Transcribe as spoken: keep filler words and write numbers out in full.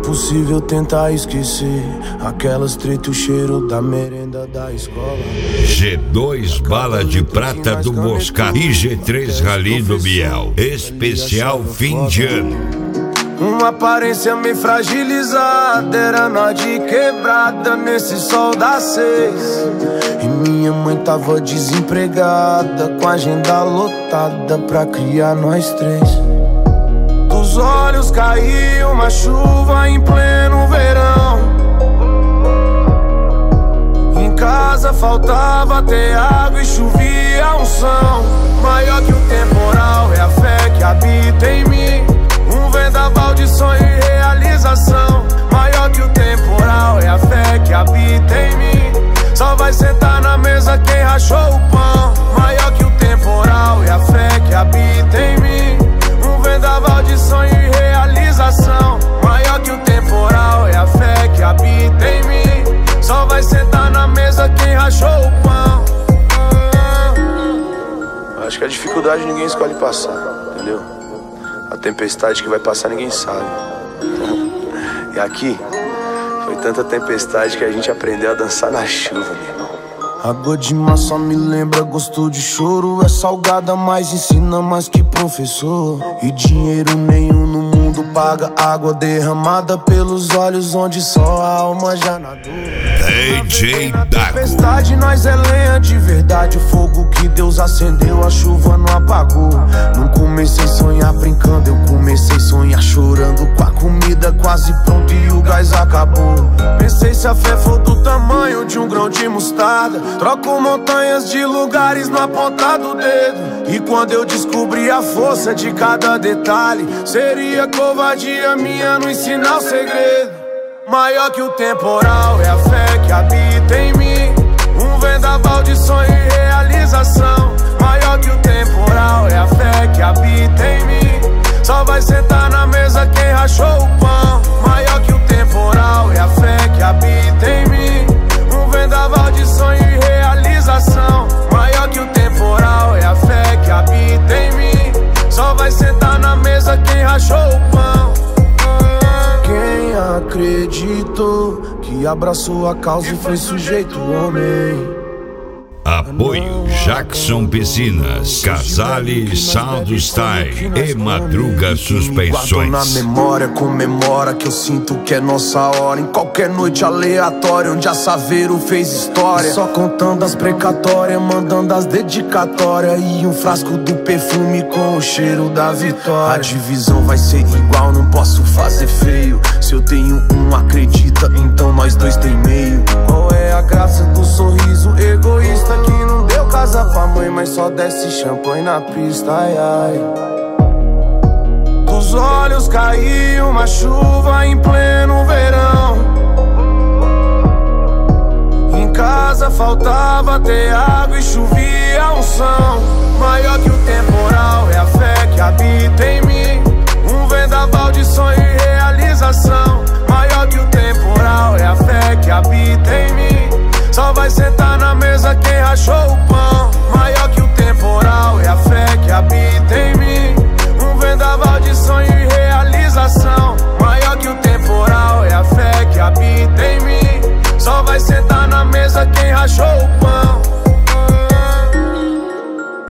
impossível tentar esquecer aquelas treta, o cheiro da merenda da escola. G dois Bala de Prata do Mosca e G três Rally do Biel. Especial fim de ano. Uma aparência meio fragilizada, era nós de quebrada nesse sol das seis. E minha mãe tava desempregada, com a agenda lotada pra criar nós três. Dos olhos caiu uma chuva em pleno verão. Em casa faltava ter água e chovia unção. Maior que o temporal é a fé que habita em mim. Um vendaval de sonho e realização. Maior que o temporal é a fé que habita em mim. Só vai sentar na mesa quem rachou o pão. Maior que o temporal é a fé que habita em mim. Um vendaval de sonho e realização. Maior que o temporal é a fé que habita em mim. Só vai sentar na mesa quem rachou o pão. Acho que a dificuldade ninguém escolhe passar, entendeu? A tempestade que vai passar ninguém sabe. E aqui foi tanta tempestade que a gente aprendeu a dançar na chuva, meu irmão. Água de mar só me lembra gosto de choro. É salgada, mas ensina mais que professor. E dinheiro nenhum no mundo paga água derramada pelos olhos onde só a alma já nadou. D J Dago. Tempestade, nós é lenha de verdade. O fogo que Deus acendeu, a chuva não apagou. Não comecei a sonhar brincando, eu comecei a sonhar chorando. Com a comida quase pronta e o gás acabou. Pensei se a fé for do tamanho de um grão de mostarda, troco montanhas de lugares na ponta do dedo. E quando eu descobri a força de cada detalhe, seria covardia minha não ensinar o segredo. Maior que o temporal é a fé que habita em mim. Um vendaval de sonho e realização. Maior que o temporal é a fé que habita em mim. Só vai sentar na mesa quem rachou o pão. Maior que o temporal é a fé que habita em mim. Um vendaval de sonho e realização. Maior que o temporal é a fé que habita em mim. Só vai sentar na mesa quem rachou o pão. Quem acreditou que abraçou a causa e foi sujeito homem. Apoio Jackson Piscinas, Casale Sound Style e Madruga Suspensões. Na memória comemora que eu sinto que é nossa hora. Em qualquer noite aleatória onde a Saveiro fez história. Só contando as precatórias, mandando as dedicatórias. E um frasco do perfume com o cheiro da vitória. A divisão vai ser igual, não posso fazer feio. Se eu tenho um, acredita, então nós dois tem meio. Qual é a graça do sorriso egoísta que não deu casa pra mãe, mas só desce champanhe na pista, ai ai. Dos olhos caiu uma chuva em pleno verão. Em casa faltava ter água e chovia unção. Maior que o temporal é a fé que habita em mim. Um vendaval de sonho e realização. Maior que o temporal é a fé que habita em mim. Só vai sentar na mesa quem rachou o pão. Maior que o temporal é a fé que habita em mim. Um vendaval de sonho e realização. Maior que o temporal é a fé que habita em mim. Só vai sentar na mesa quem rachou o pão.